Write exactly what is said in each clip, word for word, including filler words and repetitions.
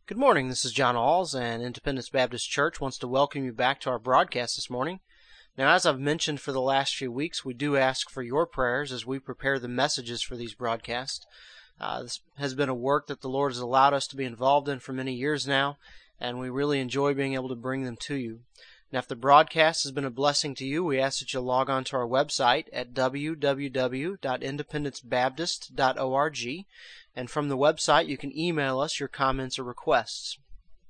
Good morning, this is John Alls, and Independence Baptist Church wants to welcome you back to our broadcast this morning. Now, as I've mentioned for the last few weeks, we do ask for your prayers as we prepare the messages for these broadcasts. Uh, this has been a work that the Lord has allowed us to be involved in for many years now, and we really enjoy being able to bring them to you. Now, if the broadcast has been a blessing to you, we ask that you log on to our website at w w w dot independence baptist dot org, and from the website you can email us your comments or requests.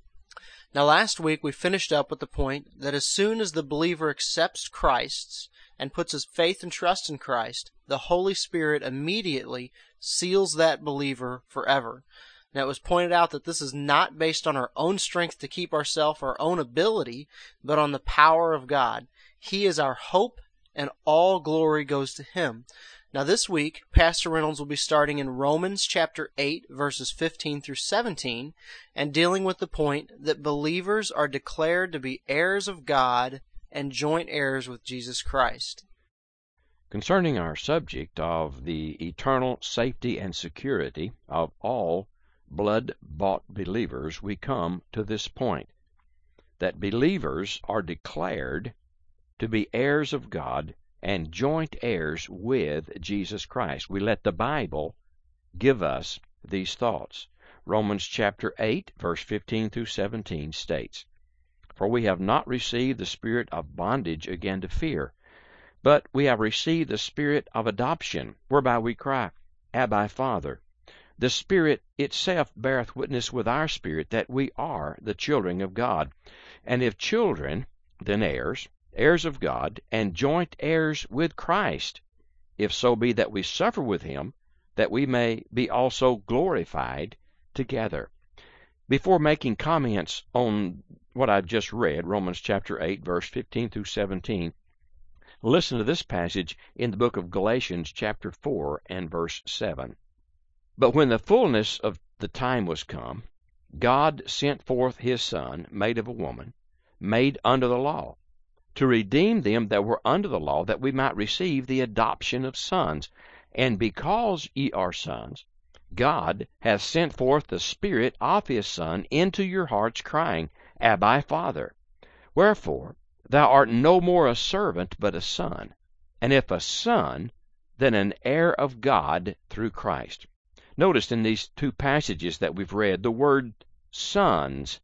Now, last week we finished up with the point that as soon as the believer accepts Christ and puts his faith and trust in Christ, the Holy Spirit immediately seals that believer forever. Now, it was pointed out that this is not based on our own strength to keep ourselves, our own ability, but on the power of God. He is our hope, and all glory goes to Him. Now, this week, Pastor Reynolds will be starting in Romans chapter eight, verses fifteen through seventeen, and dealing with the point that believers are declared to be heirs of God and joint heirs with Jesus Christ. Concerning our subject of the eternal safety and security of all blood-bought believers, we come to this point, that believers are declared to be heirs of God and joint heirs with Jesus Christ. We let the Bible give us these thoughts. Romans chapter eight, verse fifteen through seventeen states, "For we have not received the spirit of bondage again to fear, but we have received the spirit of adoption, whereby we cry, Abba, Father. The Spirit itself beareth witness with our spirit that we are the children of God. And if children, then heirs, heirs of God, and joint heirs with Christ, if so be that we suffer with Him, that we may be also glorified together." Before making comments on what I've just read, Romans chapter eight, verse fifteen through seventeen, listen to this passage in the book of Galatians chapter four and verse seven. "But when the fullness of the time was come, God sent forth His Son, made of a woman, made under the law, to redeem them that were under the law, that we might receive the adoption of sons. And because ye are sons, God hath sent forth the Spirit of His Son into your hearts, crying, Abba, Father. Wherefore thou art no more a servant, but a son. And if a son, then an heir of God through Christ." Notice in these two passages that we've read the word sons,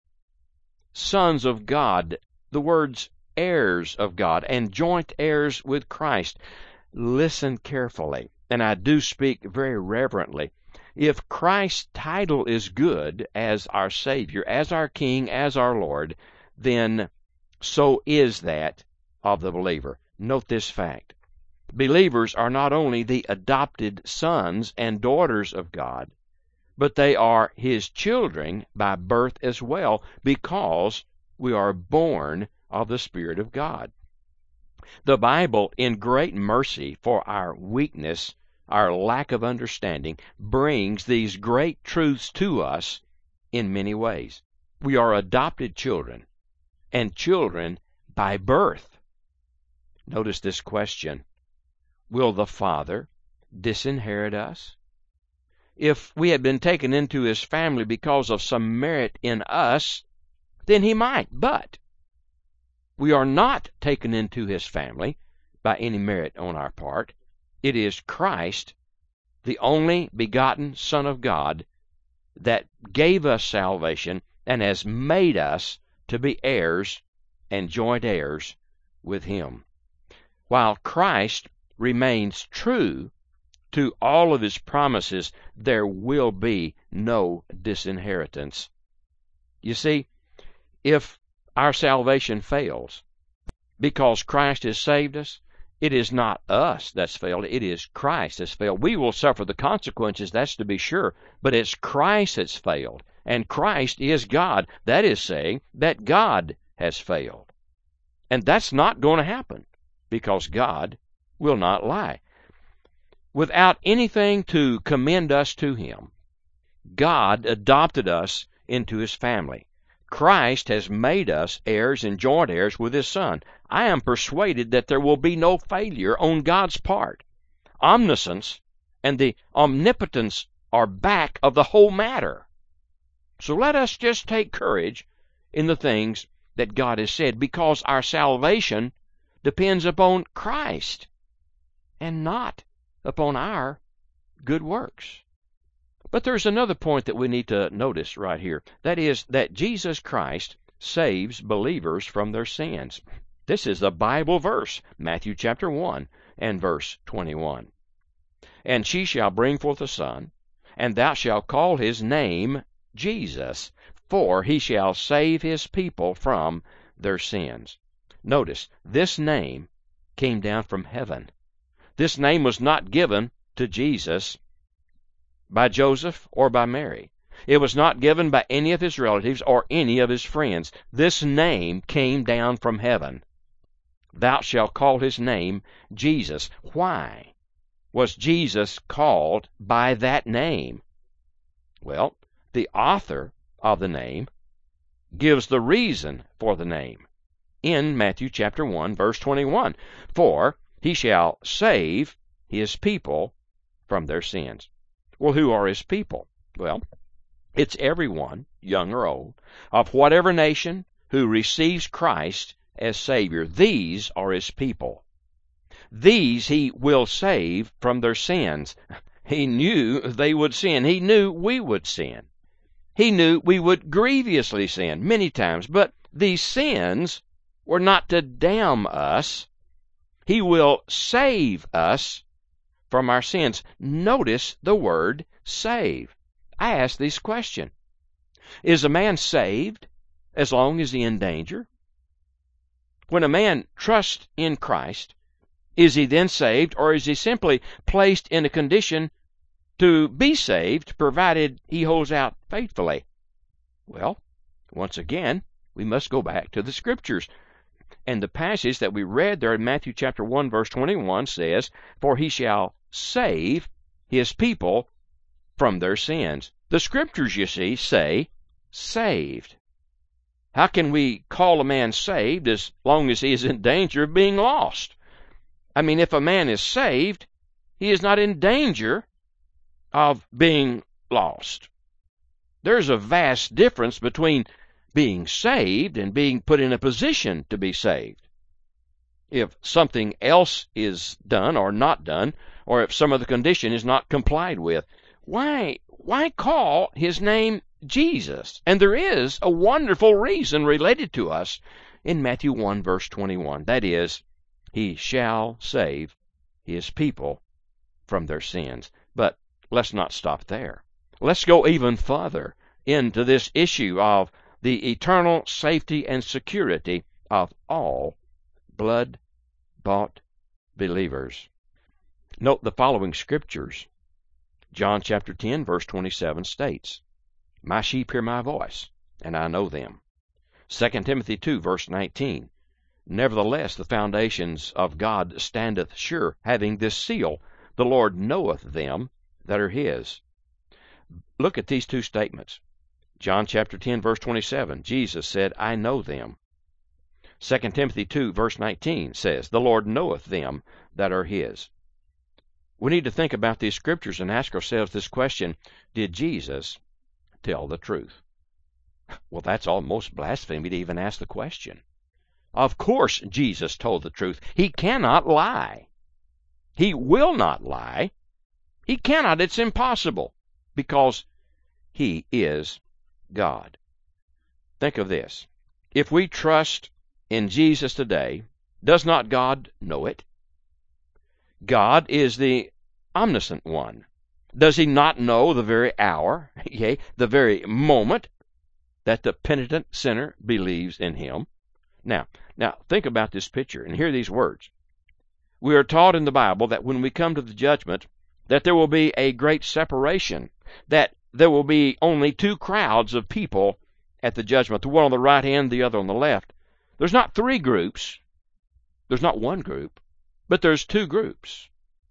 sons of God, the words heirs of God, and joint heirs with Christ. Listen carefully, and I do speak very reverently. If Christ's title is good as our Savior, as our King, as our Lord, then so is that of the believer. Note this fact. Believers are not only the adopted sons and daughters of God, but they are His children by birth as well, because we are born of the Spirit of God. The Bible, in great mercy for our weakness, our lack of understanding, brings these great truths to us in many ways. We are adopted children, and children by birth. Notice this question. Will the Father disinherit us? If we had been taken into His family because of some merit in us, then He might, but we are not taken into His family by any merit on our part. It is Christ, the only begotten Son of God, that gave us salvation and has made us to be heirs and joint heirs with Him. While Christ remains true to all of His promises, there will be no disinheritance. You see, if our salvation fails because Christ has saved us, it is not us that's failed, it is Christ that's failed. We will suffer the consequences, that's to be sure, but it's Christ that's failed, and Christ is God. That is saying that God has failed. And that's not going to happen, because God will not lie. Without anything to commend us to Him, God adopted us into His family. Christ has made us heirs and joint heirs with His Son. I am persuaded that there will be no failure on God's part. Omniscience and the omnipotence are back of the whole matter. So let us just take courage in the things that God has said, because our salvation depends upon Christ and not upon our good works. But there's another point that we need to notice right here. That is that Jesus Christ saves believers from their sins. This is a Bible verse, Matthew chapter one and verse twenty-one. And she shall bring forth a son, and thou shalt call his name Jesus, for he shall save his people from their sins. Notice, this name came down from heaven. This name was not given to Jesus by Joseph or by Mary. It was not given by any of his relatives or any of his friends. This name came down from heaven. Thou shalt call his name Jesus. Why was Jesus called by that name? Well, the author of the name gives the reason for the name in Matthew chapter one, verse twenty-one. For he shall save his people from their sins. Well, who are his people? Well, it's everyone, young or old, of whatever nation, who receives Christ as Savior. These are his people. These he will save from their sins. He knew they would sin. He knew we would sin. He knew we would grievously sin many times, but these sins were not to damn us. He will save us from our sins. Notice the word save. I ask this question. Is a man saved as long as he's in danger? When a man trusts in Christ, is he then saved, or is he simply placed in a condition to be saved, provided he holds out faithfully? Well, once again, we must go back to the Scriptures. And the passage that we read there in Matthew chapter one, verse twenty-one says, For he shall save his people from their sins. The Scriptures, you see, say saved. How can we call a man saved as long as he is in danger of being lost? I mean, if a man is saved, he is not in danger of being lost. There's a vast difference between being saved and being put in a position to be saved. If something else is done or not done, or if some of the condition is not complied with, why, why call his name Jesus? And there is a wonderful reason related to us in Matthew one, verse twenty-one. That is, he shall save his people from their sins. But let's not stop there. Let's go even further into this issue of the eternal safety and security of all blood-bought believers. Note the following scriptures. John chapter ten, verse twenty-seven states, My sheep hear my voice, and I know them. Second Timothy two, verse nineteen, Nevertheless the foundations of God standeth sure, having this seal, The Lord knoweth them that are his. Look at these two statements. John chapter ten, verse twenty-seven, Jesus said, I know them. Second Timothy two, verse nineteen says, The Lord knoweth them that are his. We need to think about these scriptures and ask ourselves this question, did Jesus tell the truth? Well, that's almost blasphemy to even ask the question. Of course Jesus told the truth. He cannot lie. He will not lie. He cannot. It's impossible, because he is God. Think of this. If we trust in Jesus today, does not God know it? God is the omniscient one. Does he not know the very hour, yea, the very moment that the penitent sinner believes in him? Now, now think about this picture and hear these words. We are taught in the Bible that when we come to the judgment, that there will be a great separation, that there will be only two crowds of people at the judgment, the one on the right hand, the other on the left. There's not three groups. There's not one group, but there's two groups.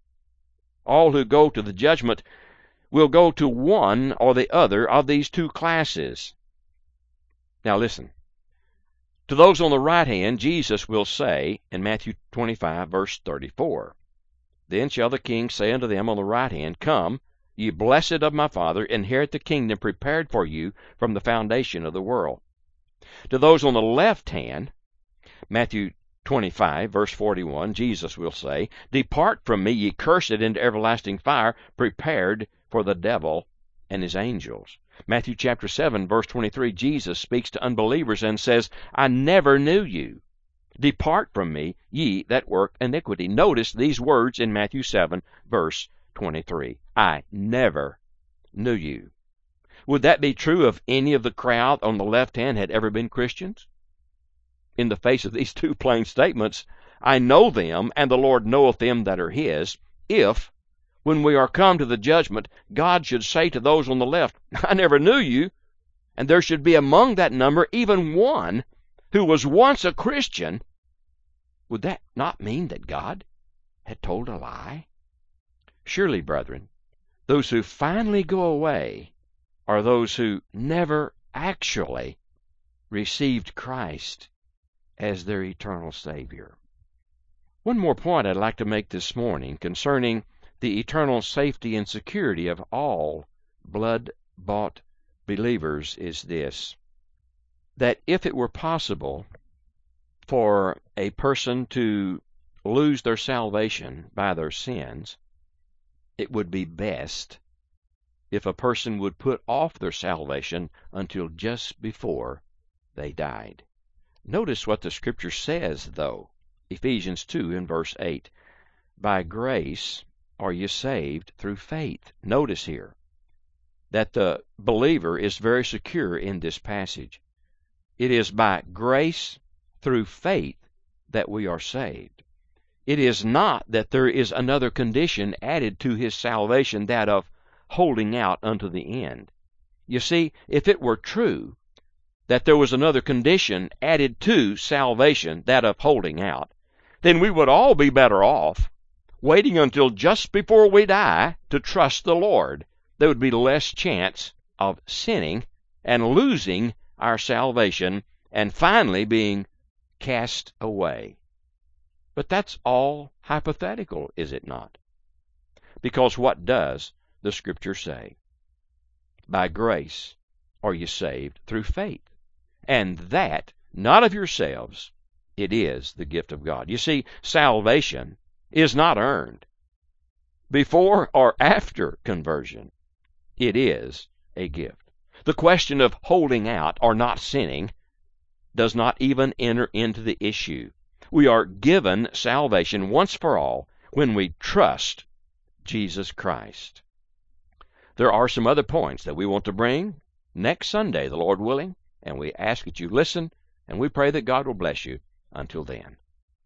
All who go to the judgment will go to one or the other of these two classes. Now listen. To those on the right hand, Jesus will say in Matthew twenty-five, verse thirty-four, Then shall the king say unto them on the right hand, Come, ye blessed of my Father, inherit the kingdom prepared for you from the foundation of the world. To those on the left hand, Matthew twenty-five, verse forty-one, Jesus will say, depart from me, ye cursed, into everlasting fire, prepared for the devil and his angels. Matthew chapter seven, verse twenty-three, Jesus speaks to unbelievers and says, I never knew you. Depart from me, ye that work iniquity. Notice these words in Matthew seven, verse twenty-three. I never knew you. Would that be true if any of the crowd on the left hand had ever been Christians? In the face of these two plain statements, I know them, and the Lord knoweth them that are his, if, when we are come to the judgment, God should say to those on the left, I never knew you, and there should be among that number even one who was once a Christian, would that not mean that God had told a lie? Surely, brethren, those who finally go away are those who never actually received Christ as their eternal Savior. One more point I'd like to make this morning concerning the eternal safety and security of all blood-bought believers is this, that if it were possible for a person to lose their salvation by their sins, it would be best if a person would put off their salvation until just before they died. Notice what the Scripture says, though. Ephesians two in verse eight. By grace are you saved through faith. Notice here that the believer is very secure in this passage. It is by grace through faith that we are saved. It is not that there is another condition added to his salvation, that of holding out unto the end. You see, if it were true that there was another condition added to salvation, that of holding out, then we would all be better off waiting until just before we die to trust the Lord. There would be less chance of sinning and losing our salvation and finally being cast away. But that's all hypothetical, is it not? Because what does the Scripture say? By grace are you saved through faith, and that not of yourselves, it is the gift of God. You see, salvation is not earned before or after conversion. It is a gift. The question of holding out or not sinning does not even enter into the issue. We are given salvation once for all when we trust Jesus Christ. There are some other points that we want to bring next Sunday, the Lord willing, and we ask that you listen, and we pray that God will bless you until then.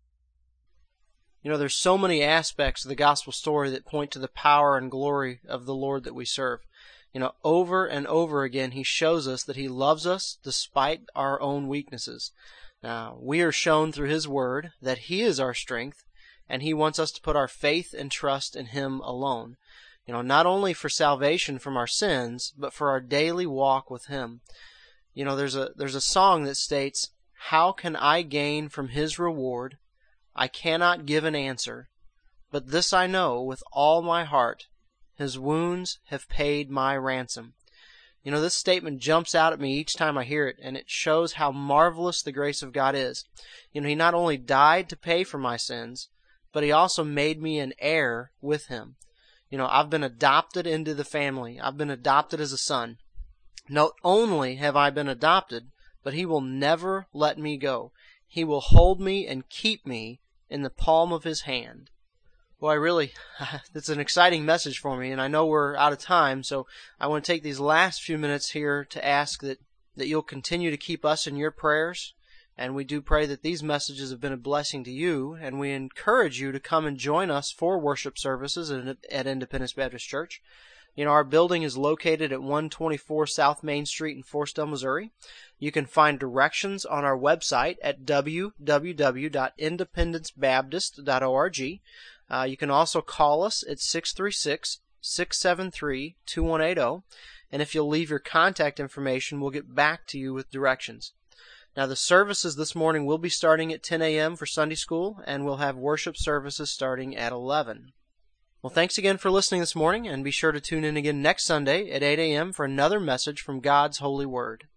You know, there's so many aspects of the gospel story that point to the power and glory of the Lord that we serve. You know, over and over again, He shows us that He loves us despite our own weaknesses. Now, we are shown through His Word that He is our strength, and He wants us to put our faith and trust in Him alone. You know, not only for salvation from our sins, but for our daily walk with Him. You know, there's a there's a song that states, "How can I gain from His reward? I cannot give an answer, but this I know with all my heart, His wounds have paid my ransom." You know, this statement jumps out at me each time I hear it, and it shows how marvelous the grace of God is. You know, He not only died to pay for my sins, but He also made me an heir with Him. You know, I've been adopted into the family. I've been adopted as a son. Not only have I been adopted, but He will never let me go. He will hold me and keep me in the palm of His hand. Well, I really, it's an exciting message for me, and I know we're out of time, so I want to take these last few minutes here to ask that, that you'll continue to keep us in your prayers, and we do pray that these messages have been a blessing to you, and we encourage you to come and join us for worship services at, at Independence Baptist Church. You know, our building is located at one twenty-four South Main Street in Forestdale, Missouri. You can find directions on our website at w w w dot independence baptist dot org. Uh, you can also call us at six three six, six seven three, two one eight zero, and if you'll leave your contact information, we'll get back to you with directions. Now, the services this morning will be starting at ten a m for Sunday school, and we'll have worship services starting at eleven. Well, thanks again for listening this morning, and be sure to tune in again next Sunday at eight a.m. for another message from God's holy word.